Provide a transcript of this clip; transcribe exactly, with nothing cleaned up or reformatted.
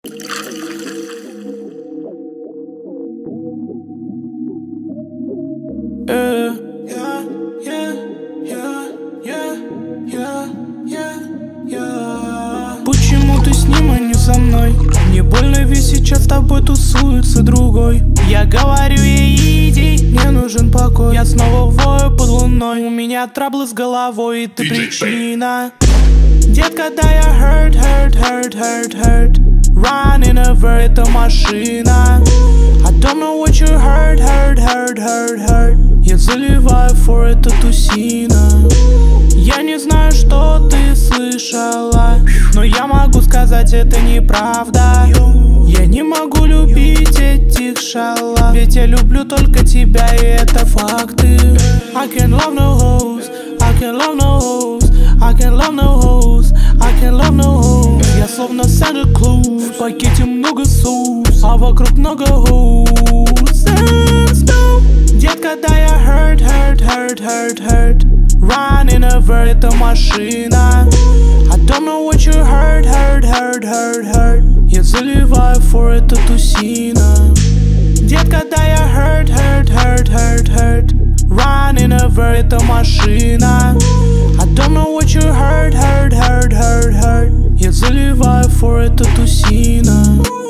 Yeah, yeah, yeah, yeah, yeah, yeah, yeah, yeah. Почему ты с ним, а не со мной? Мне больно, ведь сейчас с тобой тусуется другой. Я говорю ей, иди, мне нужен покой. Я снова вою под луной. У меня траблы с головой, и ты причина. Детка, да я hurt, hurt, hurt, hurt, hurt. Running over, это машина. I don't know what you hurt, hurt, hurt, hurt, hurt. Я заливаю for это тусина. Я не знаю, что ты слышала, но я могу сказать, это неправда. Я не могу любить этих шалав, ведь я люблю только тебя, и это факты. I can't love no hoes, I can't love no hoes, I can't love no hoes, I can't love no hoes. Я словно Santa Claus, в пакете много соус, а вокруг много hoes. Детка, да я hurt, hurt, hurt, hurt, hurt. Running over, это машина. I don't know what you hurt, hurt, hurt, hurt, hurt. Я заливаю for это тусина. Детка, да я hurt, hurt, hurt, hurt, hurt. Running over, это машина. I don't know what you hurt, hurt, hurt, hurt, hurt. Я заливаю for это тусина.